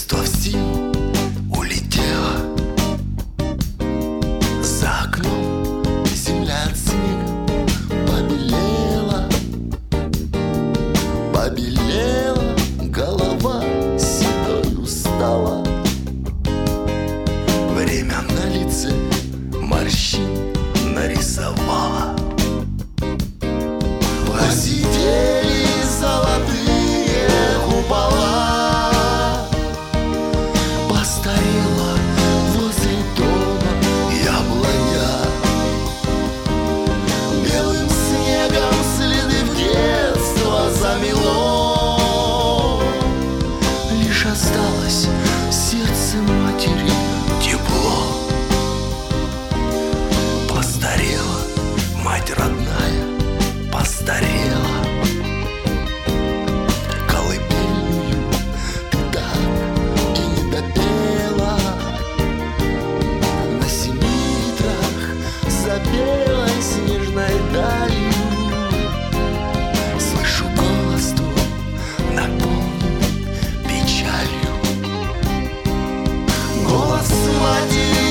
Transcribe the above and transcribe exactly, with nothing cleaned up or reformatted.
детство в силу улетело. За окном земля от снега побелела, побелела, голова седой устала. Время на лице морщин нарисовало. Посидели золотые купола, постарела возле дома яблоня. Белым снегом следы в детство замело. Лишь осталось в сердце матери тепло. Постарела мать родная, постарела. Колыбельную ты так и не допела. На семи ветрах за белой снежной далью слышу голос твой, наполненный печалью. Голос матери